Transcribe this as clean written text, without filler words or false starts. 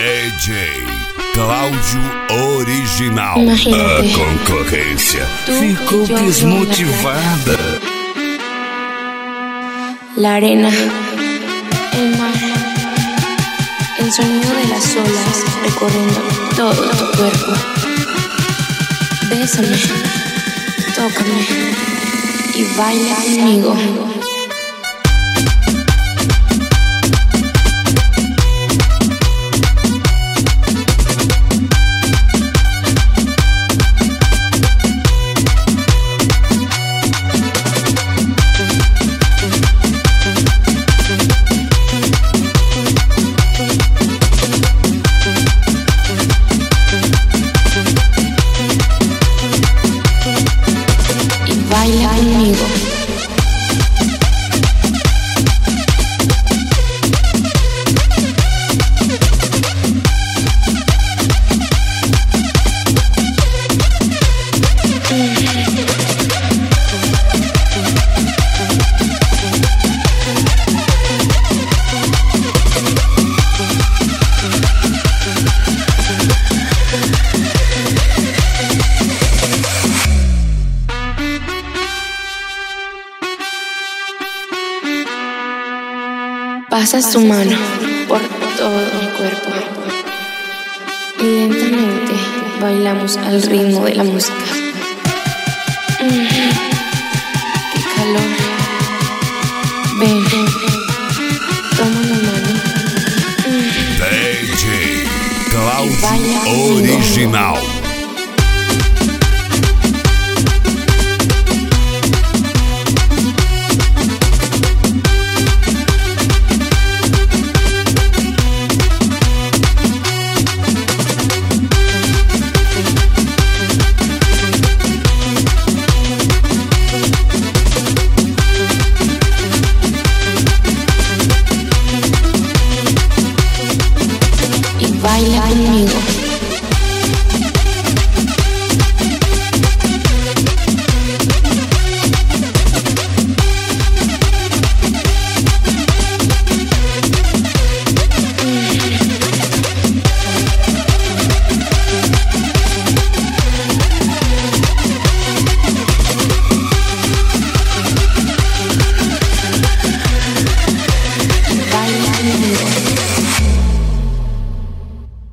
DJ Cláudio Original. Imagínate, A concorrência ficou desmotivada. La arena, el mar, el sonido de las olas recorriendo todo tu cuerpo. Bésame, tócame y baila conmigo. Baila conmigo. Pasas tu mano por todo mi cuerpo y lentamente bailamos al ritmo de la música. ¡Qué calor! Ven, toma la mano. DJ Cláudio Original.